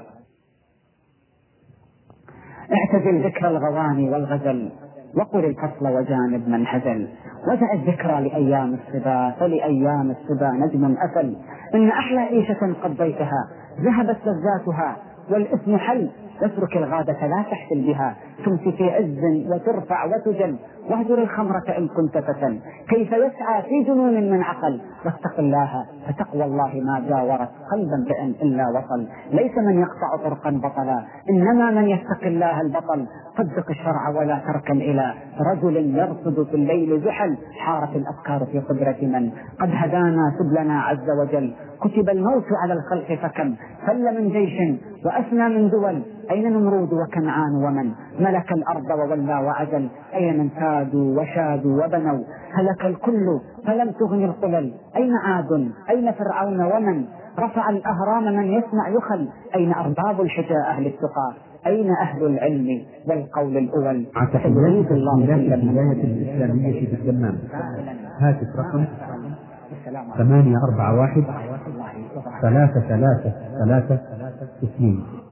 اعتزل ذكر الغواني والغزل، وقل الفصل وجانب من هزل، ودع الذكرى لأيام الصبا، فلأيام الصبا نجم أفل، إن أحلى عيشة قضيتها ذهبت لذاتها والإثم حل، واترك الغادة لا تحفل بها، تمسي في عز وترفع وتجل، واهجر الخمرة إن كنت فتى، كيف يسعى في جنون من عقل، واتق الله فتقوى الله ما جاورت قلبا امرئ إلا وصل، ليس من يقطع طرقا بطلا إنما من يتق الله البطل، صدق الشرع ولا تركن إلى رجل يرصد في الليل زحل، حارت الأفكار في قدرة من قد هدانا سبلنا عز وجل، كتب الموت على الخلق فكم فل من جيش وأسنى من دول، أين نمرود وكنعان ومن ملك الأرض وولى وعزل، أين من سادوا وشادوا وبنوا هلك الكل فلم تغن القلل، أين عاد أين فرعون ومن رفع الأهرام من يسمع يخل، أين أرباب الحجى أهل التقى أين أهل العلم والقول الأول. تحيات الولاية الإسلامية في الدمام. هاتف رقم 841 333 2.